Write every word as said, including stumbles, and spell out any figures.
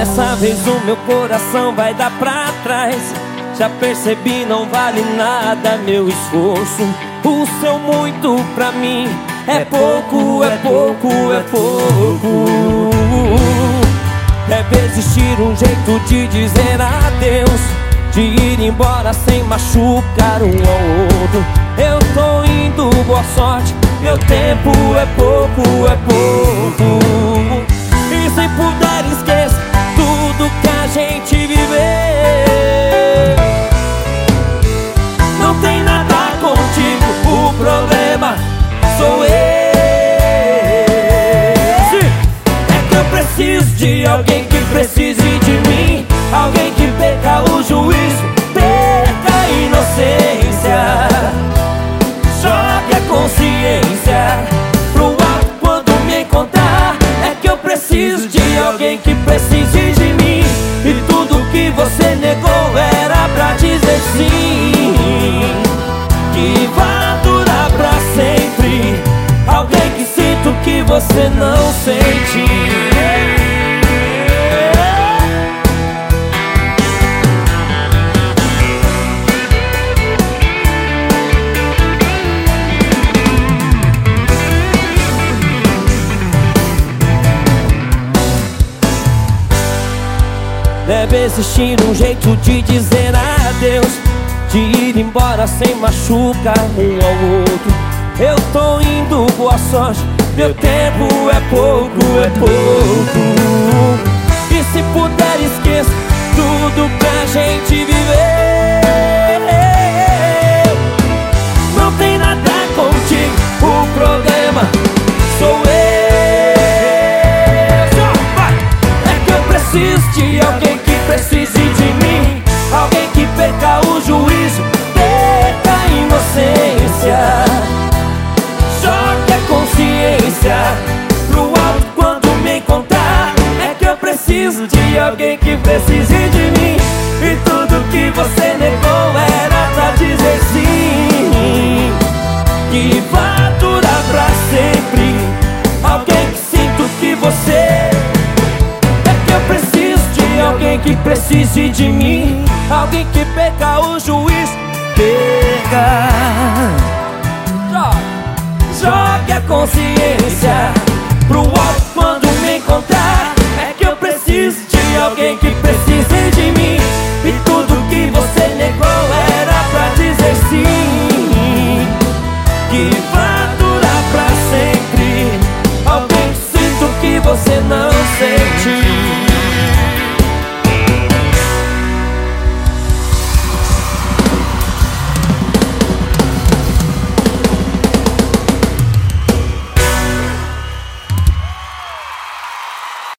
dessa vez o meu coração vai dar pra trás. Já percebi, não vale nada meu esforço. O seu muito pra mim é pouco, é pouco, é pouco. Deve existir um jeito de dizer adeus, de ir embora sem machucar um ao outro. Eu tô indo, boa sorte, meu tempo é pouco, é pouco. E se puder, esqueça tudo que a gente viveu. Não tem nada contigo, o problema sou eu. É que eu preciso de alguém que precise de mim, alguém que perca o juízo, perca a inocência, jogue a consciência pro alto quando me encontrar. É que eu preciso de alguém que precise de mim, e tudo que você negou era pra dizer sim, que vai durar pra sempre. Alguém que sinta o que você não sente. Deve existir um jeito de dizer adeus, de ir embora sem machucar um ao outro. Eu tô indo, boa sorte, meu tempo é pouco, é pouco. E se puder, esqueça tudo que a gente viveu. Não tem nada contigo, o problema sou eu. É que eu preciso de alguém que precise de mim, alguém que perca o juízo, perca a inocência, jogue a consciência pro alto quando me encontrar. É que eu preciso de alguém que precise de mim, e tudo que você negou era pra dizer sim, que vai durar pra sempre. Alguém que sinta o que você. É que eu preciso de alguém que precise de mim, alguém que perca o juízo, perca, jogue a consciência pro alto quando me encontrar.